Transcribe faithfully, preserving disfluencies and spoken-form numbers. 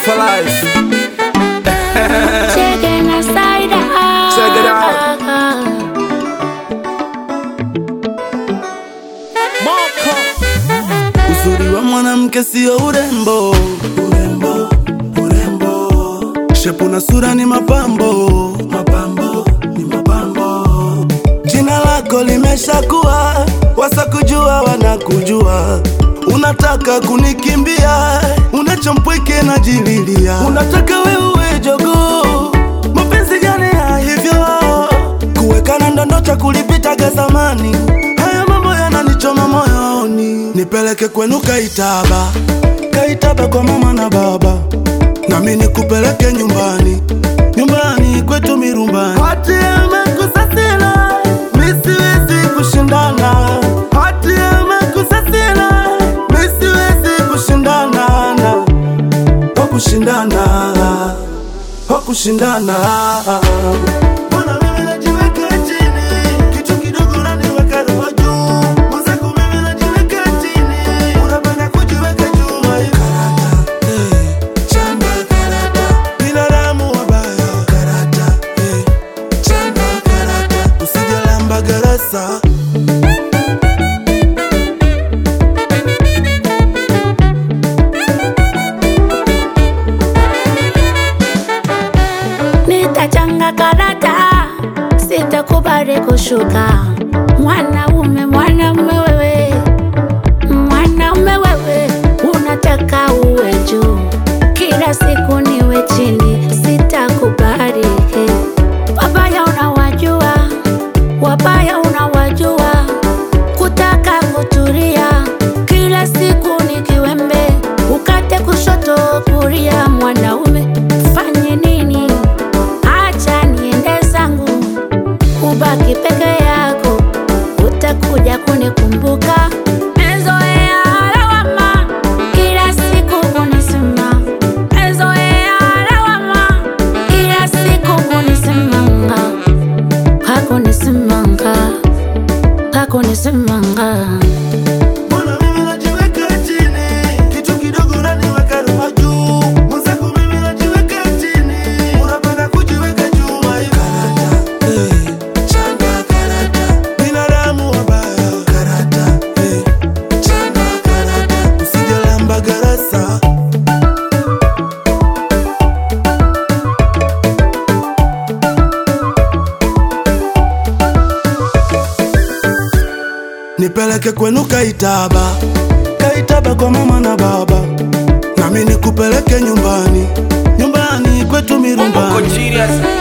for life. Checking the side out. Check it out. Uzuri wa mwanamke sio urembo, urembo, urembo. Shepu na sura ni mapambo, mapambo, ni mapambo. Jina lako limeshakuwa, wasakujua wanakujua. Unataka kunikimbia, unachompweke na jililia. Unataka wewe jogoo, mapenzi gani ya hivyo? Kuwekana ndondo cha kulipitaga zamani. Haya mambo yananichoma moyoni. Nipeleke kwenu Kaitaba, Kaitaba kwa mama na baba. Nami nikupeleke nyumbani, nyumbani kwetu Mirumbani. Hati amekusasila, misiwezi kushindana. Hati amekusasila, misiwezi kushindana. Wakushindana, wakushindana. Mbona mimi najiweka chini, kitu kidogo unaniweka roho juu. Mwenzako mimi najiweka chini, unapenda kujiweka juu. Karata, eh, chamba karata. Binadamu wabaya, karata, eh, chamba karata. Usijalamba garasa. Nitachanga karata, sitakubali kushuka. Mwanaume, mwanaume wewe, mwanaume wewe, unataka uwe juu, kila siku niwe chini, sitakubali. Wabaya unawajua, wabaya unawajua, kutaka kutulia, kila siku ni kiwembe, ukate kushoto kulia. Mwanaume fanye nini? Acha niende zangu, ubaki peke yako, utakuja kunikumbuka. Mezoea lawama, kila siku kunisema. Mezoea lawama, kila siku kunisemanga. Hakunisemanga, hakunisemanga. Mbona mimi najiweka chini, kitu kidogo unaniweka roho juu. Mwenzako mimi najiweka chini, unapenda kujiweka juu. Karata, eh, changa karata. Binadamu wabaya, karata, eh, changa karata. Usijalamba garasa. Nipeleke kwenu Kaitaba, Kaitaba kwa mama na baba. Nami nikupeleke nyumbani, nyumbani kwetu Mirumbani. Serious.